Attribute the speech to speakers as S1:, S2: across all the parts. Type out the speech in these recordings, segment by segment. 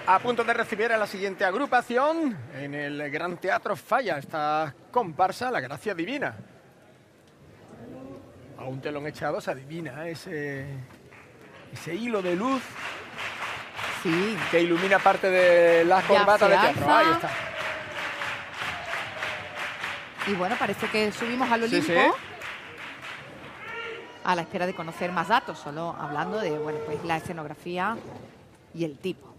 S1: A punto de recibir a la siguiente agrupación en el Gran Teatro Falla, esta comparsa La Gracia Divina. A un telón echado se adivina ese hilo de luz,
S2: sí,
S1: que ilumina parte de las corbatas de teatro. Ahí está.
S2: Y bueno, parece que subimos al Olimpo.
S1: Sí, sí.
S2: A la espera de conocer más datos, solo hablando de, bueno, pues la escenografía y el tipo.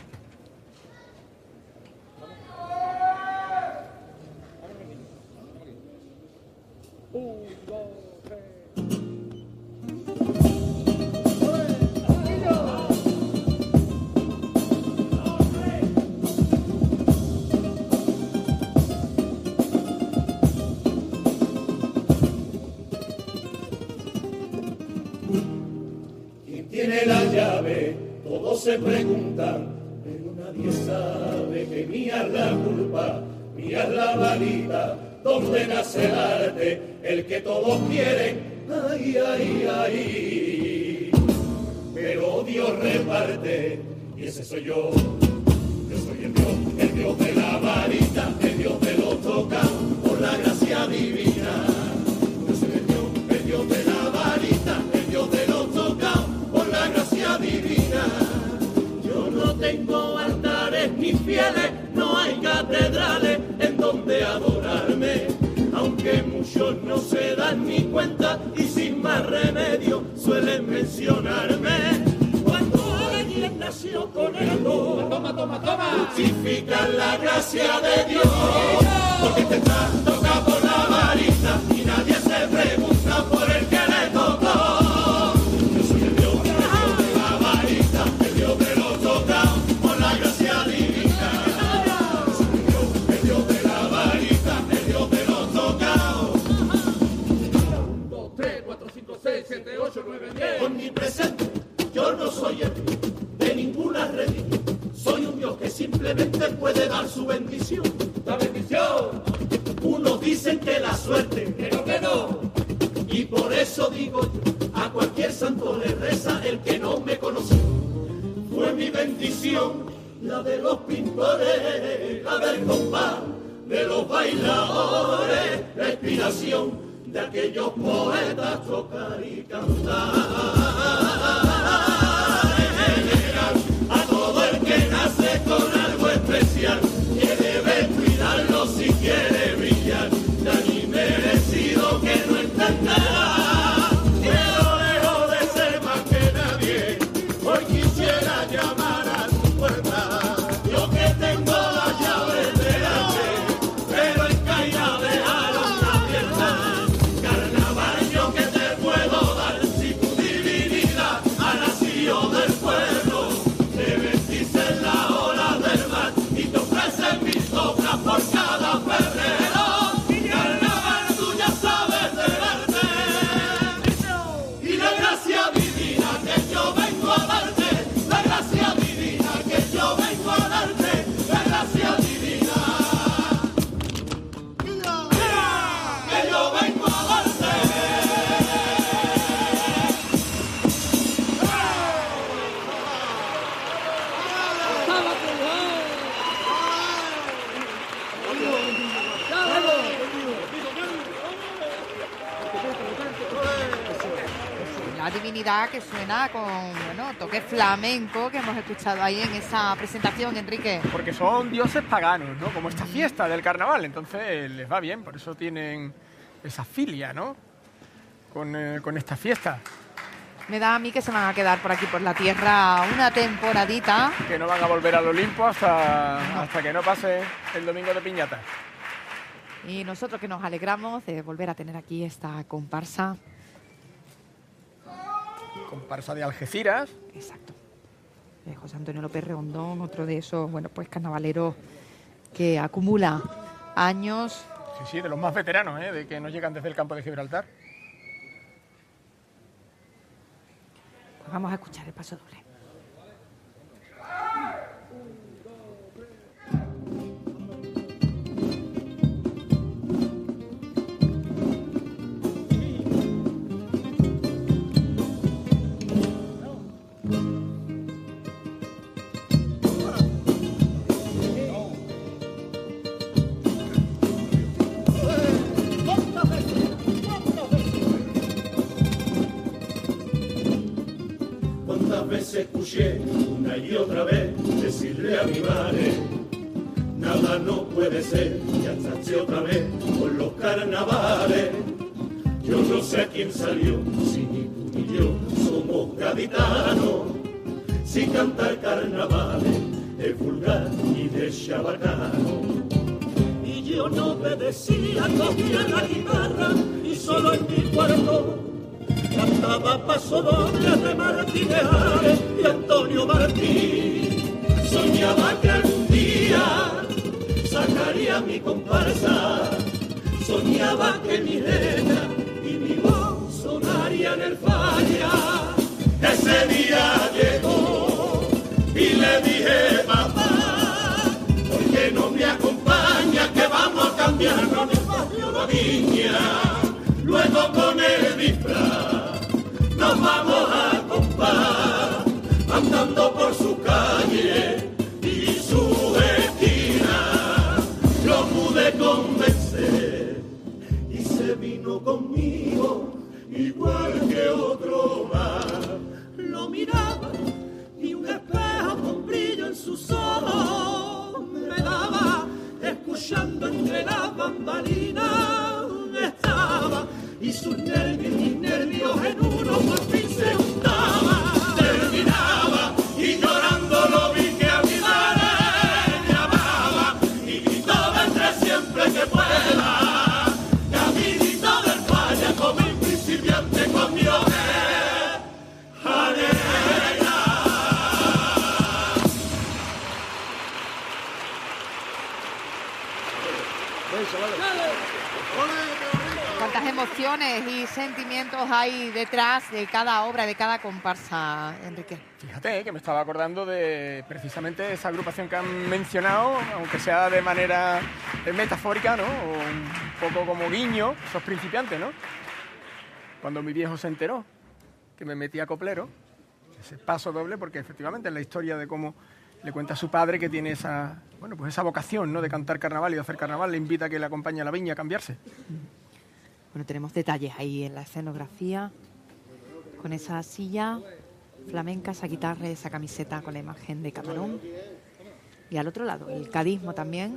S3: Tiene la llave, todos se preguntan, pero nadie sabe que mía es la culpa, mía es la varita, donde nace el arte, el que todos quieren, ay, ay, ay. Pero Dios reparte, y ese soy yo soy el Dios de la varita, el Dios de los tocados, por la gracia divina. Yo soy el Dios de la varita, el Dios de los tocados, por la gracia divina. Yo no tengo altares ni fieles, no hay catedrales en donde adorarme, aunque muchos no se dan ni cuenta y sin más remedio suelen mencionarme. Cuando alguien nació con el amor, justifican la gracia de Dios, porque te toca por la varita y nadie se pregunta por el que le tocó. Omnipresente, yo no soy el Dios de ninguna religión, soy un Dios que simplemente puede dar su bendición. ¡La bendición! Unos dicen que la suerte, pero que no, y por eso digo yo, a cualquier santo le reza el que no me conoció. Fue mi bendición, la de los pintores, la del compás, de los bailadores, la inspiración de aquellos poetas tocar y cantar. En general, a todo el que nace con algo especial, que debe cuidarlo si quiere brillar, tan inmerecido que no entenderá. Pero lejos de ser más que nadie, hoy quisiera llamar a tu puerta. Yo que tengo las llaves del arte, pero en caída dejaron abierta. Por cada febrero, carnaval tú ya sabes del arte, y la gracia divina que yo vengo a darte, la gracia divina que yo vengo a darte, la gracia divina que yo vengo a darte.
S2: La divinidad que suena con, bueno, toque flamenco que hemos escuchado ahí en esa presentación, Enrique.
S1: Porque son dioses paganos, ¿no? Como esta fiesta del carnaval, entonces les va bien, por eso tienen esa filia, ¿no? Con esta fiesta.
S2: Me da a mí que se van a quedar por aquí, por la tierra, una temporadita.
S1: Que no van a volver al Olimpo hasta que no pase el domingo de piñata.
S2: Y nosotros que nos alegramos de volver a tener aquí esta comparsa.
S1: Comparsa de Algeciras.
S2: Exacto. José Antonio López Reondón, otro de esos, bueno, pues carnavaleros que acumula años.
S1: Sí, de los más veteranos, de que nos llegan desde el campo de Gibraltar.
S2: Pues vamos a escuchar el paso doble.
S3: escuché una y otra vez decirle a mi madre, nada no puede ser, y hasta otra vez con los carnavales. Yo no sé a quién salió, si ni tú ni yo somos gaditanos, si cantar carnavales es vulgar y de chabacano. Y yo no obedecía, cogía la guitarra y solo en mi cuarto cantaba paso doble de Martínez Ares y Antonio Martín. Soñaba que algún día sacaría mi comparsa, soñaba que mi letra y mi voz sonaría en el falla. Ese día llegó y le dije, papá, ¿por qué no me acompaña que vamos a cambiarnos del barrio La Viña? Luego con el disfraz nos vamos a comprar, andando por su calle y su esquina. Lo pude convencer y se vino conmigo igual que otro más. Lo miraba y un espejo con brillo en sus ojos me daba, escuchando entre las bambalinas estaba, y sus nervios y mis nervios en uno por fin se juntaban. Terminaba y llorando lo vi que a mi madre llamaba y gritó vendré siempre que pueda, caminito del falla como un principiante con mi oveja negra.
S2: ¿Cuántas emociones y sentimientos hay detrás de cada obra, de cada comparsa, Enrique?
S1: Fíjate que me estaba acordando de precisamente esa agrupación que han mencionado, aunque sea de manera metafórica, ¿no? O un poco como guiño, esos principiantes, ¿no? Cuando mi viejo se enteró que me metí a coplero, ese paso doble, porque efectivamente es la historia de cómo le cuenta a su padre que tiene esa, bueno, pues esa vocación, ¿no? De cantar carnaval y de hacer carnaval, le invita a que le acompañe a la viña a cambiarse.
S2: Bueno, tenemos detalles ahí en la escenografía, con esa silla flamenca, esa guitarra, esa camiseta con la imagen de Camarón. Y al otro lado, el cadismo también.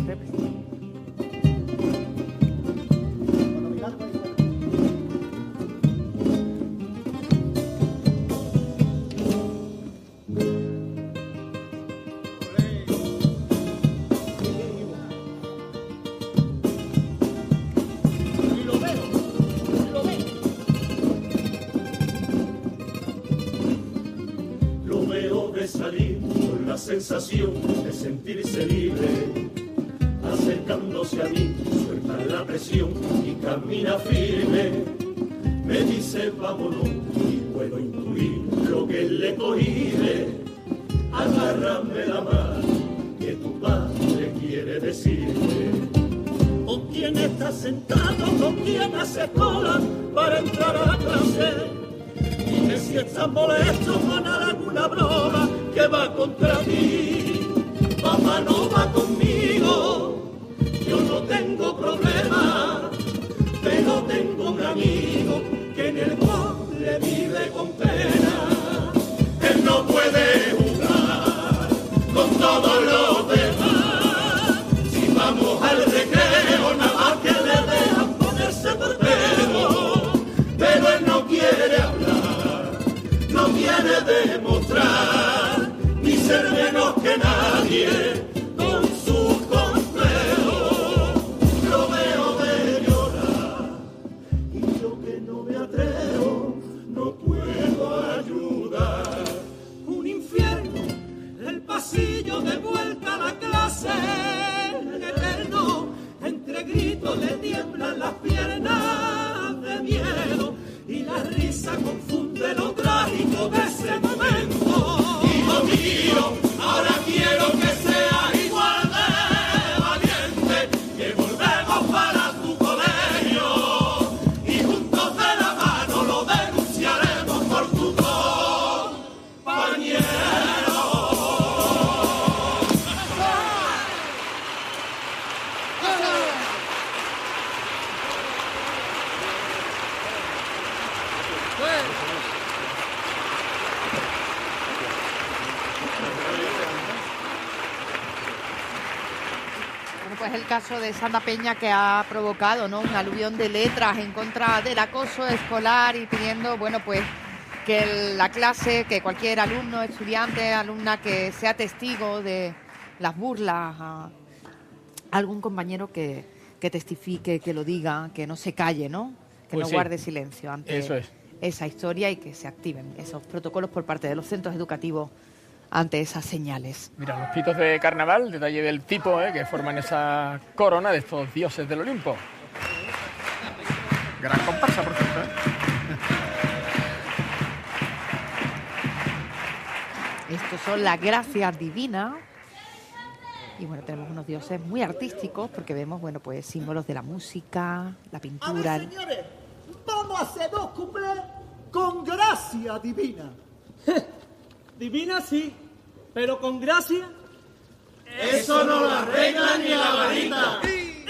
S3: Salir con la sensación de sentirse libre, acercándose a mí, suelta la presión y camina firme. Me dice vámonos y puedo intuir lo que le cogí. Agárrame la mano que tu padre quiere decirme. ¿Con quién estás sentado? ¿Con quién haces cola para entrar a la clase? Dime si estás molesto con alguna broma que va contra ti. Papá no va conmigo, yo no tengo problema, pero tengo un amigo que en el pobre vive con pena. Él no puede jugar con todos los demás. Si vamos al recreo, nada más que le dejan ponerse portero, pero él no quiere hablar, no quiere demostrar, ni ser menos que nadie con sus complejos. Lo veo de llorar y yo que no me atrevo, no puedo ayudar. Un infierno, el pasillo de vuelta a la clase, eterno, entre gritos le tiemblan las piernas de miedo y la risa confunde lo trágico de ese momento. Hijo mío, ahora quiero que seas igual de valiente, que volvemos para tu colegio y juntos de la mano lo denunciaremos por tu compañero.
S2: es el caso de Santa Peña, que ha provocado, ¿no?, un aluvión de letras en contra del acoso escolar y pidiendo, bueno, pues que la clase, que cualquier alumno, estudiante, alumna que sea testigo de las burlas a algún compañero que testifique, que lo diga, que no se calle, ¿no? Que
S1: Pues
S2: no
S1: sí.
S2: guarde silencio ante
S1: Eso es.
S2: esa historia y que se activen esos protocolos por parte de los centros educativos ante esas señales.
S1: Mira, los pitos de carnaval, detalle del tipo, que forman esa corona de estos dioses del Olimpo. Gran comparsa, por cierto,
S2: Estos son las gracias divinas. Y bueno, tenemos unos dioses muy artísticos porque vemos, bueno, pues símbolos de la música, la pintura.
S4: A ver, señores, vamos a hacer 2 cuplés con gracia divina.
S5: Divina sí, pero con gracia.
S3: Eso no lo arregla ni la varita.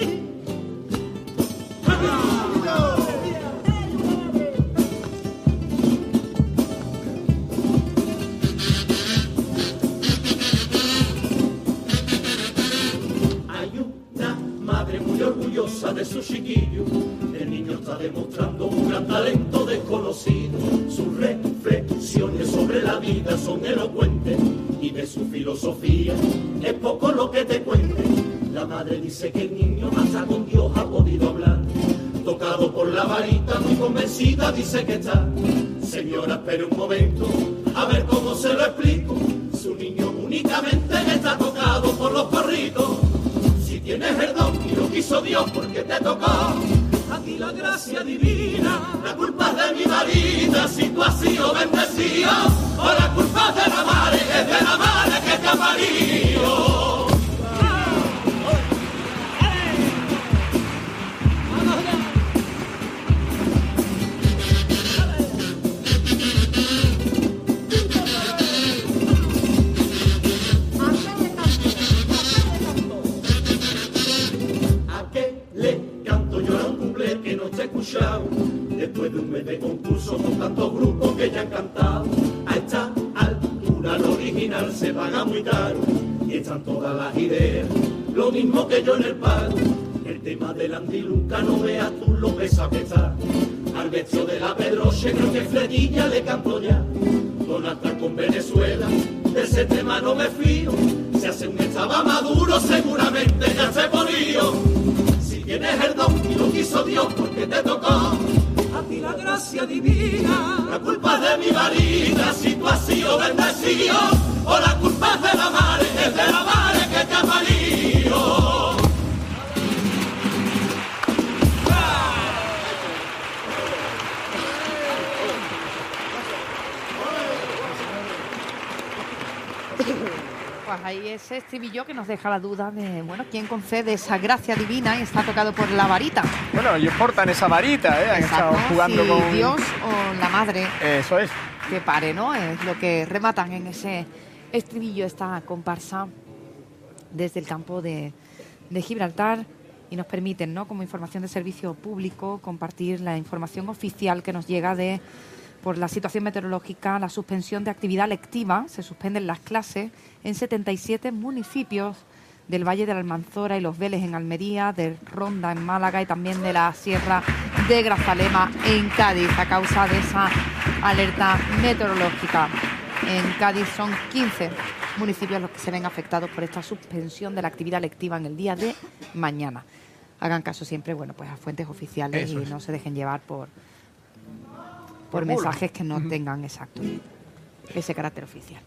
S3: Hay una madre muy orgullosa de su chiquillo. El niño está demostrando un gran talento desconocido. Sus reflexiones sobre la vida son elocuentes y de su filosofía es poco lo que te cuente. La madre dice que el niño hasta con Dios ha podido hablar. Tocado por la varita, muy convencida, dice que está. Señora, espere un momento, a ver cómo se lo explico. Su niño únicamente está tocado por los porritos. Si tienes el don y lo quiso Dios porque te tocó, a ti la gracia divina, la culpa es de mi varita. Si tú has sido bendecido, o la culpa es de la madre, es de la madre que te ha parido. Después de un mes de concurso con tantos grupos que ya han cantado, a esta altura lo original se paga muy caro y están todas las ideas, lo mismo que yo en el paro. El tema del antiluca, no veas tú lo pesa que está. Al vestido de la Pedroche creo que Fredilla le canto ya. Donata con Venezuela, de ese tema no me fío. Si hace un estaba maduro seguramente ya se polío. Si tienes el don y lo quiso Dios porque te tocó, a ti la gracia divina, la culpa es de mi varita. Si tú has sido bendecido, o la culpa es de la madre, es de la madre que te ha parido.
S2: Pues ahí ese estribillo que nos deja la duda de, bueno, quién concede esa gracia divina y está tocado por la varita.
S1: Bueno, ellos portan esa varita, han estado
S2: Exacto,
S1: jugando
S2: si
S1: con...
S2: Dios o la madre
S1: Eso es.
S2: que pare, ¿no? Es lo que rematan en ese estribillo, esta comparsa desde el campo de Gibraltar, y nos permiten, ¿no?, como información de servicio público, compartir la información oficial que nos llega de, por la situación meteorológica, la suspensión de actividad lectiva. Se suspenden las clases en 77 municipios del Valle de la Almanzora y Los Vélez en Almería, de Ronda en Málaga y también de la Sierra de Grazalema en Cádiz, a causa de esa alerta meteorológica. En Cádiz son 15 municipios los que se ven afectados por esta suspensión de la actividad lectiva en el día de mañana. Hagan caso siempre, bueno, pues a fuentes oficiales.
S1: Eso
S2: y
S1: es.
S2: no se dejen llevar por
S1: Por
S2: mensajes que no tengan exacto ese carácter oficial.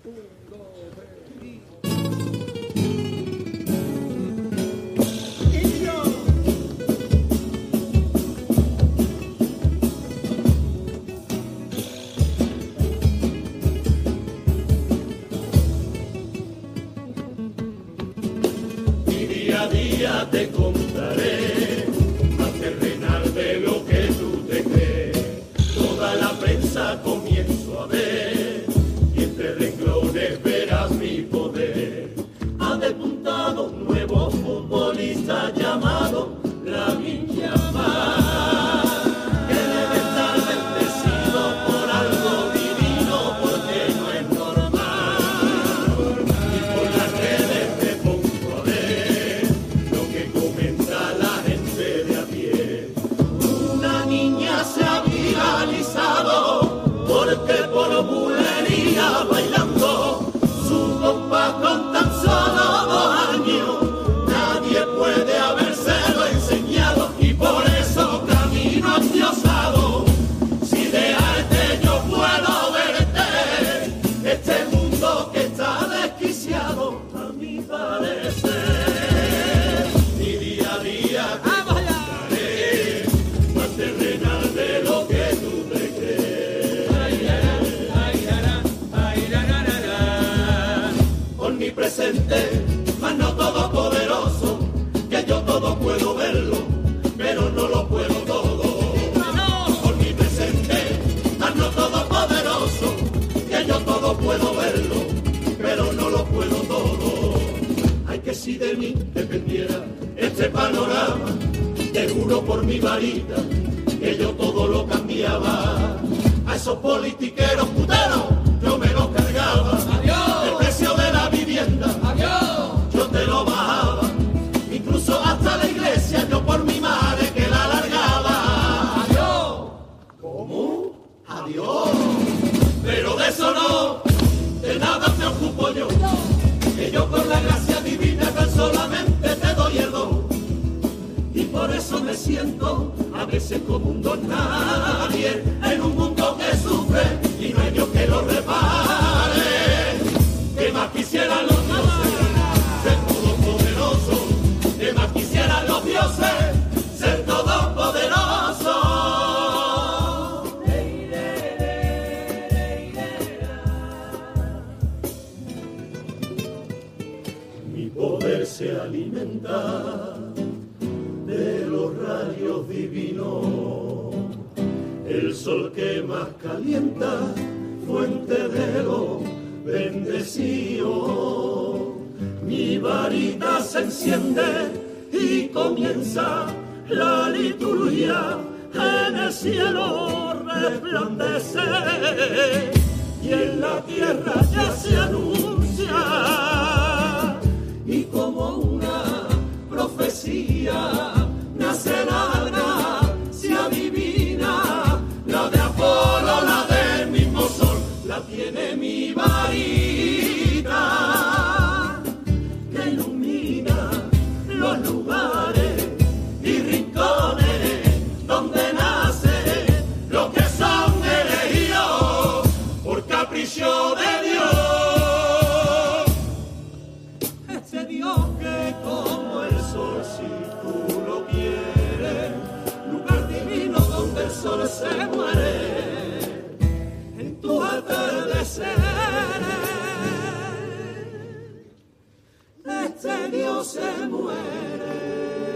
S3: Y día a día te contaré más terrenal de lo que tú te crees. Toda la prensa comienzo a ver y entre renglones verás mi poder. Ha despuntado un nuevo futbolista llamado Lamine Yamal, que debe estar bendecido por algo divino porque no es normal. Y por las redes me pongo a ver lo que mi presente, mas no todopoderoso, que yo todo puedo verlo, pero no lo puedo todo. Por mi presente, mas no todopoderoso, que yo todo puedo verlo, pero no lo puedo todo. Ay, que si de mí dependiera este panorama, te juro por mi varita que yo todo lo cambiaba. A esos politiqueros puteros yo me los cargaba. Adiós. El precio de la vivienda, adiós, yo te lo bajaba. Incluso hasta la iglesia yo por mi madre que la largaba. Adiós. ¿Cómo? Adiós. Pero de eso no, de nada me ocupo yo. Que yo con la gracia divina tan solamente te doy el don. Y por eso me siento a veces como un don nadie en un mundo que sufre y no hay Dios que lo repare. Que más quisieran los dioses ser todopoderosos, que más quisieran los dioses ser todopoderosos. Mi poder se alimenta de los rayos divinos, el sol que más calienta, fuente de lo bendecido. Mi varita se enciende y comienza la liturgia, en el cielo resplandece y en la tierra ya se anuncia, y como una profecía nace la gracia divina, la de Apolo, la del mismo sol, la tiene mi varita, que ilumina los lugares y rincones donde nace los que son elegidos por capricho de Dios. Ese Dios que como el sol, si tú lo quieres, lugar divino donde el sol se muere, en tu atardecer, este Dios se muere.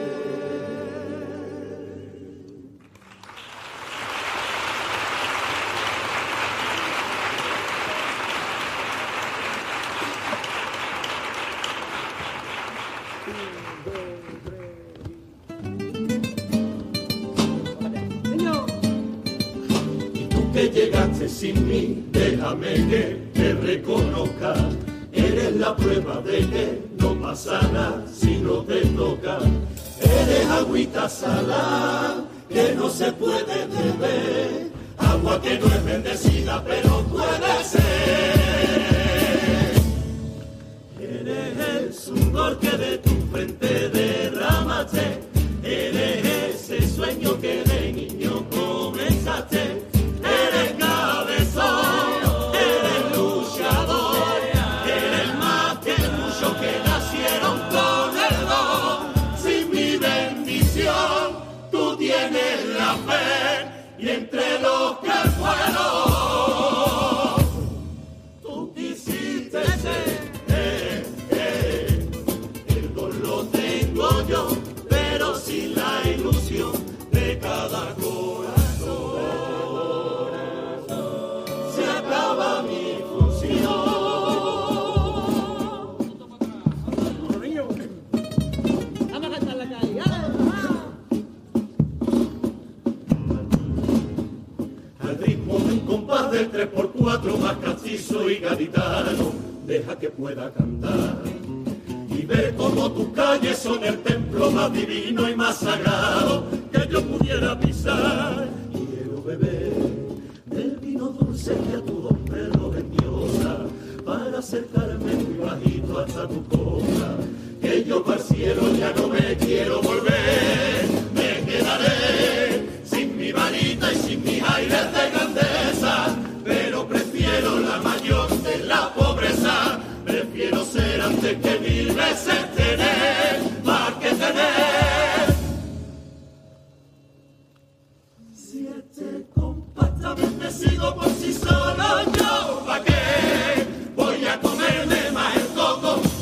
S3: Que llegaste sin mí, déjame que te reconozca. Eres la prueba de que no pasa nada si no te toca. Eres agüita salada que no se puede beber, agua que no es bendecida pero puede ser. Eres el sudor que de tu frente derramaste, eres ese sueño que de niño comenzaste. Eres cabezón, eres luchador, eres más que muchos que nacieron con el don. Sin mi bendición, tú tienes la fe, y entre los que fueron, tú quisiste ser. El don lo tengo yo, pero sin la ilusión de cada corazón. Acaba mi función. Vamos a cantar la calle. Al ritmo de un compás del 3x4 más castizo y gaditano, deja que pueda cantar y ver cómo tus calles son el templo más divino y más sagrado que yo pudiera pisar. Quiero beber del vino dulce que a tu don perro vendiosa, para acercarme muy bajito hasta tu copa, que yo para el cielo ya no me quiero volver. Me quedaré sin mi varita y sin mis aires de grandeza, pero prefiero la mayor de la pobreza. Prefiero ser antes que 1000 veces tener, más que tener. Si este compás está bendecido por sí solo, yo ¿pa' qué voy a comerme más el coco?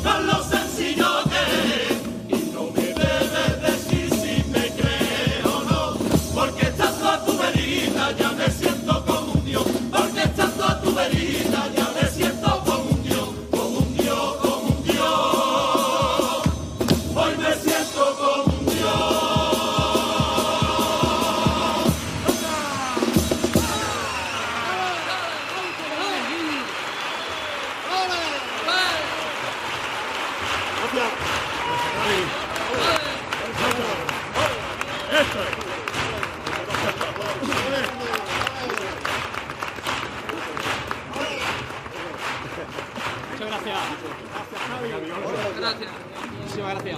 S5: Gracias. Muchísimas gracias.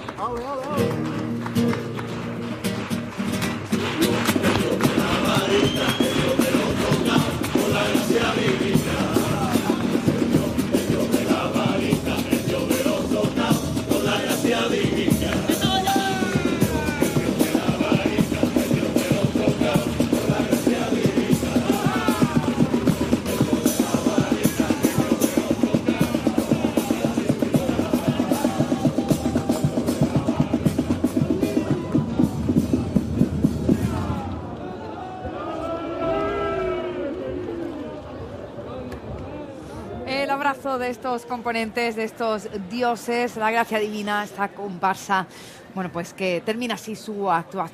S2: El abrazo de estos componentes, de estos dioses, la gracia divina, esta comparsa, bueno, pues que termina así su actuación.